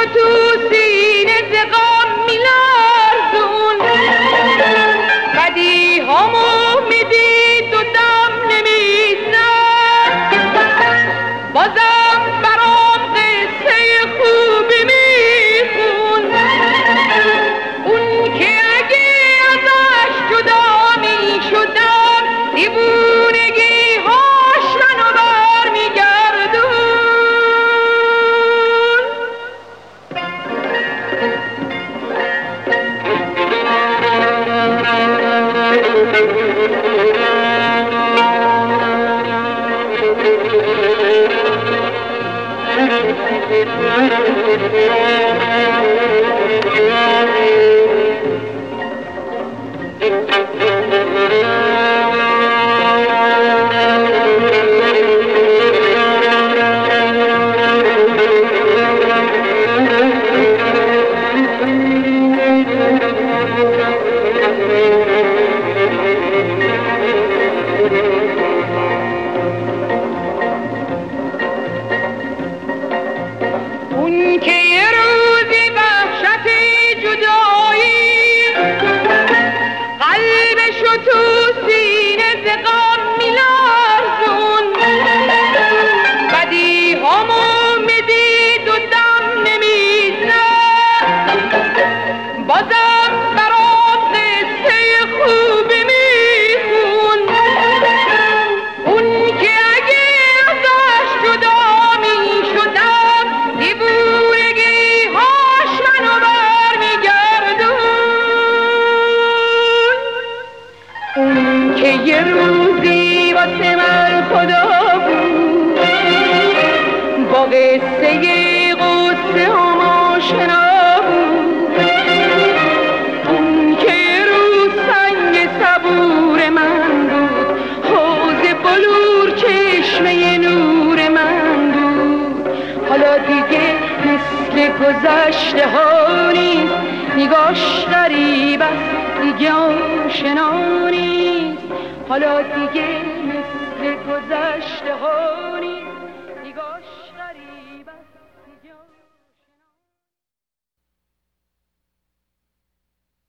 تو سینه ز غم می‌لرزون، بدیهامو میدید و دم نمی‌زد، بازم برام قصه خوبی میخون، اون که اگه ازش جدا میشدم دیوونگی هاش منو برمیگردون. اون که یه روزی وحشت جدایی قلبشو تو سینه ز غم می‌لرزون، بدیهامو میدید و دم نمی‌زد، بازم برام قصه خوبی میخون، اون که اگه ازش جدا میشدم دیوونگی هاش منو برمیگردون. اون که یه روزی واسه من خدا بود، با قصه قصه هم آشنا بود، اون که یه روز سنگ صبور من بود، حوض بلور چشمه نور من بود، حالا دیگه مثل گذشته ها نیست، نگاش غریب است دیگه آشنا نیست، حالا دیگه مثل گذشته ها